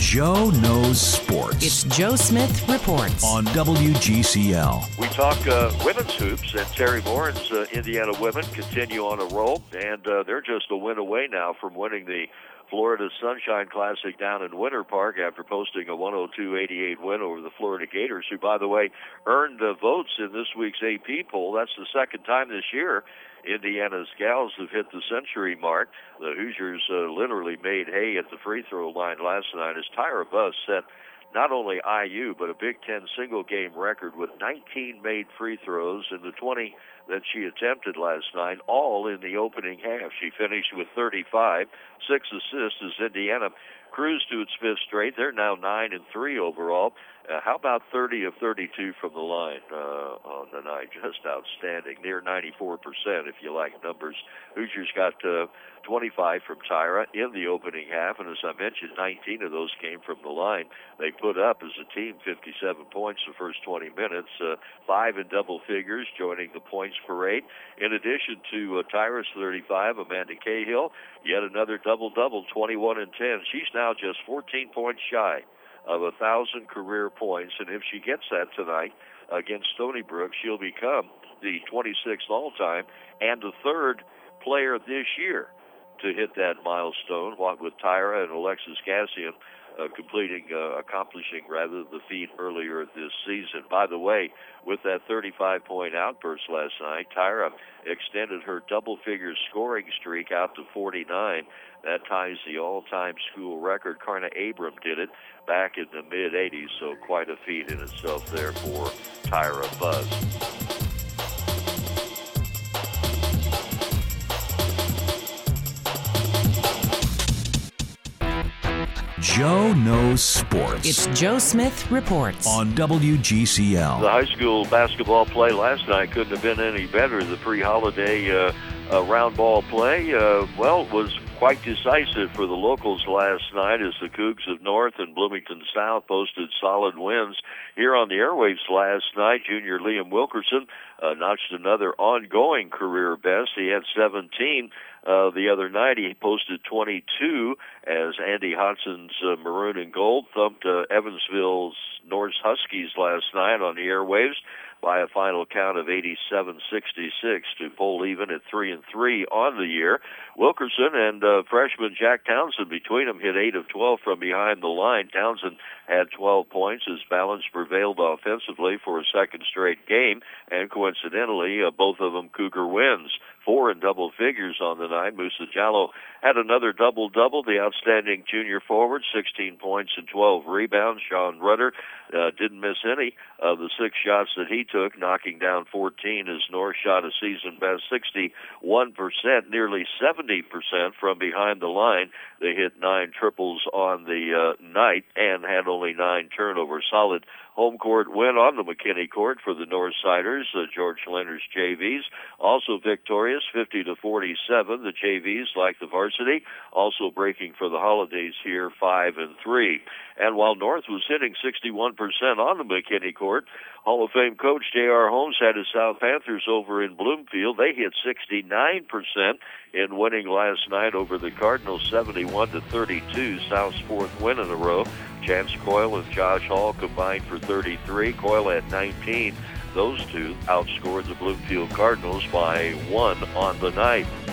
Joe Knows Sports. It's Joe Smith Reports on WGCL. We talk women's hoops, and Terry Moran's Indiana women continue on a roll, and they're just a win away now from winning the Florida Sunshine Classic down in Winter Park after posting a 102-88 win over the Florida Gators, who, by the way, earned votes in this week's AP poll. That's the second time this year Indiana's gals have hit the century mark. The Hoosiers literally made hay at the free throw line last night as Tyra Buss set not only IU, but a Big Ten single-game record with 19 made free throws in the 20 that she attempted last night, all in the opening half. She finished with 35, 6 assists as Indiana cruised to its fifth straight. They're now 9-3 overall. How about 30 of 32 from the line on the night? Just outstanding. Near 94%, if you like numbers. Hoosiers got 25 from Tyra in the opening half, and as I mentioned, 19 of those came from the line. They put up, as a team, 57 points the first 20 minutes, 5 in double figures, joining the points parade. In addition to Tyra's 35, Amanda Cahill, yet another double-double, 21 and 10. She's now just 14 points shy of 1,000 career points, and if she gets that tonight against Stony Brook, she'll become the 26th all-time and the third player this year to hit that milestone, what with Tyra and Alexis Cassian accomplishing the feat earlier this season. By the way, with that 35-point outburst last night, Tyra extended her double-figure scoring streak out to 49. That ties the all-time school record. Karna Abram did it back in the mid-'80s, so quite a feat in itself there for Tyra Buss. Joe Knows Sports. It's Joe Smith Reports on WGCL. The high school basketball play last night couldn't have been any better. The pre-holiday round ball play, was quite decisive for the locals last night as the Cougs of North and Bloomington South posted solid wins. Here on the airwaves last night, junior Liam Wilkerson notched another ongoing career best. He had 17 the other night. He posted 22 as Andy Hodson's Maroon and Gold thumped Evansville's Norse Huskies last night on the airwaves by a final count of 87-66 to pull even at 3-3 on the year. Wilkerson and freshman Jack Townsend between them hit 8 of 12 from behind the line. Townsend had 12 points as balance prevailed offensively for a second straight game, and coincidentally, both of them Cougar wins. 4 in double figures on the night. Musa Jallo had another double-double. The outstanding junior forward, 16 points and 12 rebounds. Sean Rudder didn't miss any of the 6 shots that he took, knocking down 14 as North shot a season-best 61%, nearly 70% from behind the line. They hit 9 triples on the night and had only 9 turnovers. Solid home court win on the McKinney court for the Northsiders, George Leonard's JVs. Also victorious, 50-47. The JVs, like the varsity, also breaking for the holidays here, 5-3. And while North was hitting 61% on the McKinney court, Hall of Fame coach J.R. Holmes had his South Panthers over in Bloomfield. They hit 69% in winning last night over the Cardinals, 71-32, South's 4th win in a row. Chance Coyle and Josh Hall combined for 33. Coyle had 19. Those two outscored the Bloomfield Cardinals by 1 on the night.